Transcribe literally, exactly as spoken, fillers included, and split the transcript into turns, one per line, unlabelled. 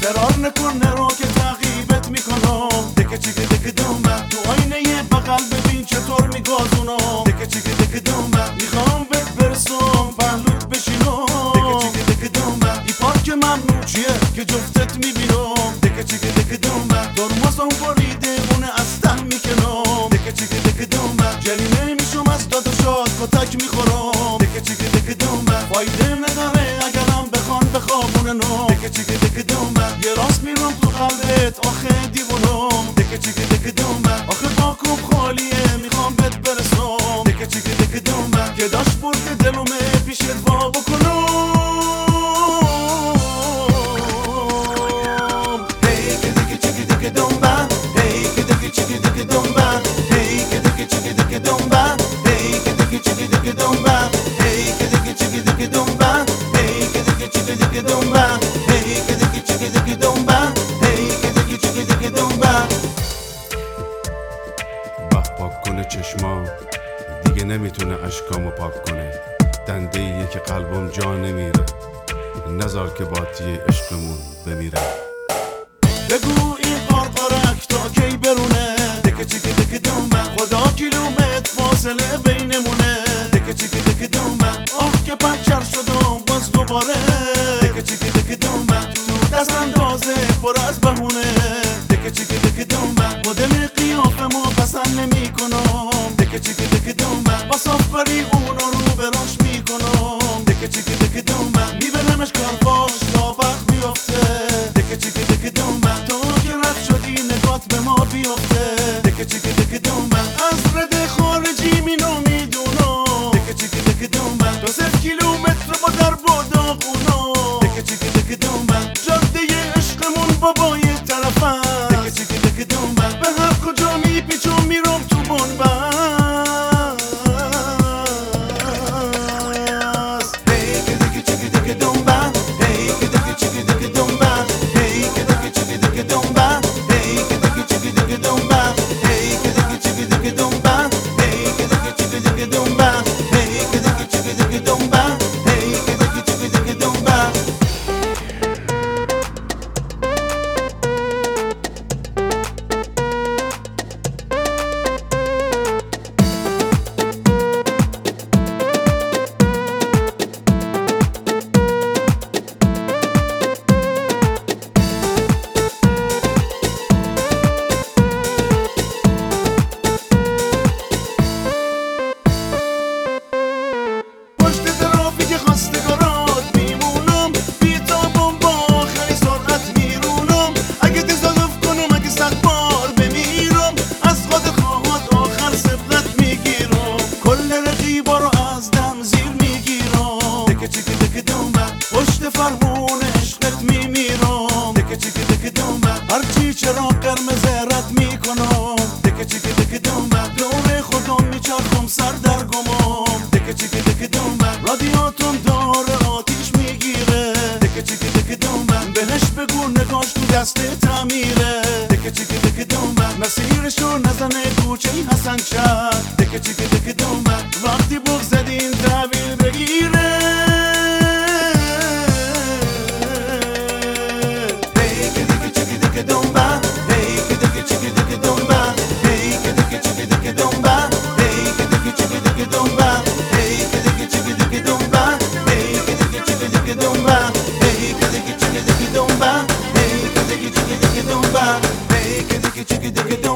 فرار نکن نرو که تعقیبت میکنم دکه چیکه دکه دنبه تو آینه بغل ببین چطور میگازونم دکه چیکه دکه دنبه میخوام بهت برسم پهلوت بشینم دکه چیکه دکه دنبه ای پارک ممنوع چیه که جفتت میبینم دکه چیکه دکه دنبه ترمزم بریده اونه از ته میکنم دکه چیکه دکه دنبه جریمه میشم از داد و شاد کتک میخورم دکه چیکه دکه دنبه فایده نداره اگرم بخوان بخوابونه نو دکه چیکه دکه دنبه یه راست میرم تو قلبت آخه دیوونم دکه چیکه دکه دنبه آخه باکم خالیه میخوام بهت برسم دکه چیکه دکه دنبه که داشت برد دلومه پیشت وا بکنم هی که دکه چیکه دکه دنبه هی که دکه چیکه دکه دنبه هی که دکه چیکه دکه دنبه هی که دکه چیکه دکه دنبه هی که دکه چیکه دکه دنبه هی که دکه چیکه دکه دنبه هی که دکه چیکه دکه دنبه هی که دکه چیکه دکه دنبه
پاک کنه چشمام دیگه نمیتونه اشکامو پاک کنه دنده ایه که قلبم جا نمیره نذار که باطی عشقمون بمیره
بگو این قارقارک تا کی برونه دکه چیکه دکه دنبه خدا کیلومتر فاصله بینمونه دکه چیکه دکه دنبه آه که پنچر شدم باز دوباره دکه چیکه دکه دنبه تو دست اندازه پر از بهونه دکه چیکه دکه دنبه مدل قیافمو پسند نمی کنم دکه چیکه دکه دنبه با صافبری اونو رو براش میکنم دکه چیکه دکه دنبه میبرمش کارباش تا وقت بیفته دکه چیکه دکه دنبه تو که رد شدی نگات به ما بیفته دکه چیکه دکه دنبه از رد خارجی مینو میدونم دکه چیکه دکه دنبه دو صف کیلومتر با در بودا خونم دکه چیکه دکه دنبه جاده عشقمون بابای طرفم دکه چیکه دکه دنبه به هر کجا میپیچم میرم تو بنبست هی که دکه چیکه دکه دنبه هی که دکه چیکه دکه دنبه هی که دکه چیکه دکه دنبه هی که دکه چیکه دکه دنبه هی که دکه چیکه دکه دنبه هی که دکه چیکه دکه دنبه هی که دکه چیکه دکه دنبه هی که دکه چیکه دکه دنبه فرمون عشقت میمیرم دکه چیکه دکه دنبه هرچی چرا قرمز رد میکنم دکه چیکه دکه دنبه دور خودم میچرخم سر در گمم دکه چیکه دکه دنبه رادیاتون داره آتیش میگیره دکه چیکه دکه دنبه بهش بگو نگاش تو دست تعمیره دکه چیکه دکه دنبه مسیرشو نزنه کوچه این حسن شهر دکه چیکه دکه دنبه وقتی بگذدین تحویل بگیره Hey, que de que